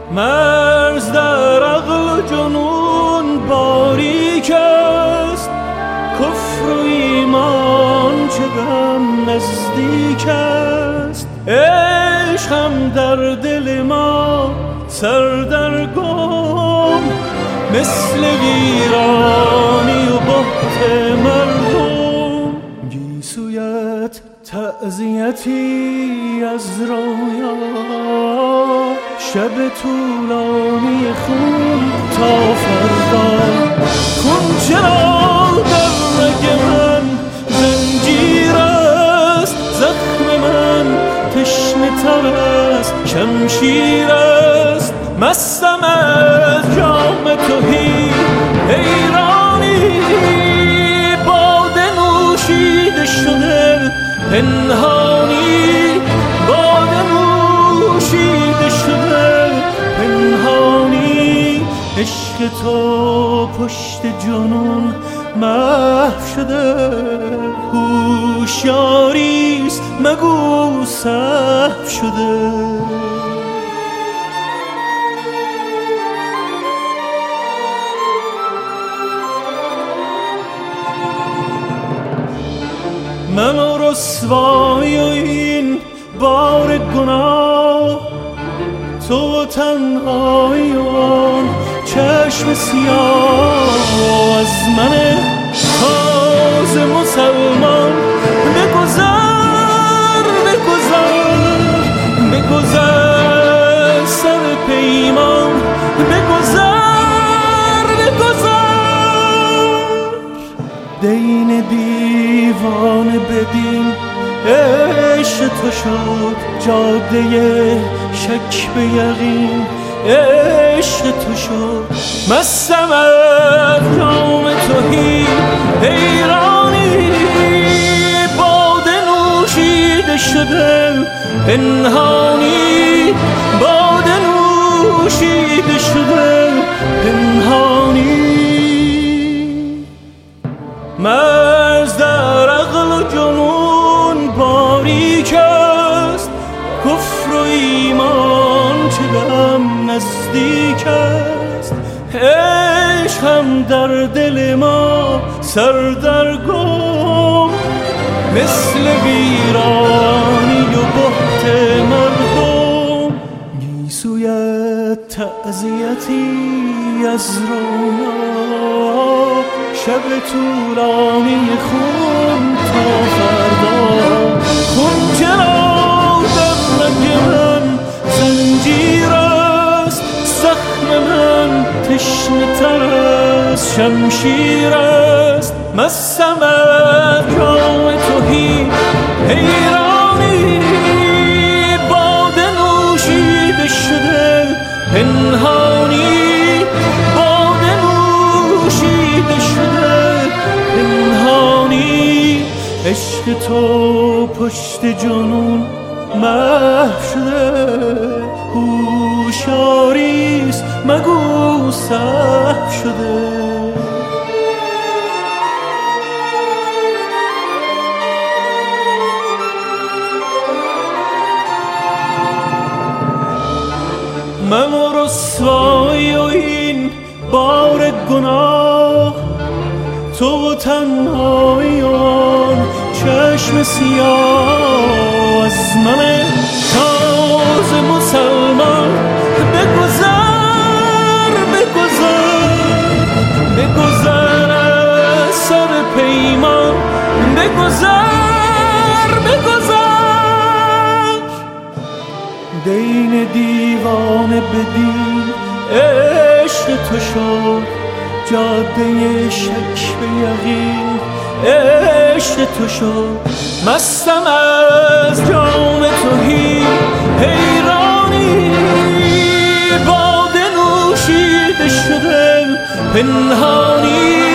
مرز در عقل جنون باریک است، کفر و ایمان چه غم نزدیک است. عشق هم در دل ما سردرگم، مثل ویرانی و بهت مردم. گیسویت تعزیتی از رویا، شب طولانی خون تا فردا. خون چرا در رگ من زنجیر است، زخم من تشنه تر است شمشیر است. مستم از جام تهی حیرانی، باده نوشیده شده پنهانی، باده نوشیده شده پنهانی. عشق تو پشت جنون محو شده، هوشیاریست مگو سهو شده. من و رسوایی و این بار گناه، تو تنهایی و آن چشم سیاه. از من تازه مسلمان بگذر بگذر بگذر، سر پیمان بگذر بگذر. دین دیوانه بدین عشق تو شد، جاده شک به یقین عشق تو شد. مستم از جام تهی حیرانی، باده نوشیده شده پنهانی، باده نوشیده شده پنهانی. مرز در عقل جنون باریک است، کفر و ایمان چه غم نزدیک است. عشق هم در دل ما سردرگم، مثل ویرانی و بهت مردم. گیسویت تعزیتی از رویا، شب طولانی خون تا فردا. خون چرا در رگ من زنجیر است، زخم من تشنه تر از شمشیر است. مستم از جام تهی حیرانی، باده نوشیده شده پنهانی، باده نوشیده شده پنهانی. عشق تو پشت جنون محو شده، هوشیاریست مگو سهو شده. من و رسوایی و این بار گناه، تو تنهایی و آن چشم سیاه. از من تازه مسلمان بگذر بگذر بگذر، از سر پیمان بگذر بگذر. دین دیوانه بدین عشق تو شد، جاده شک به یقین عشق تو شد. مستم از جام تهی حیرانی، باده نوشیده شده پنهانی،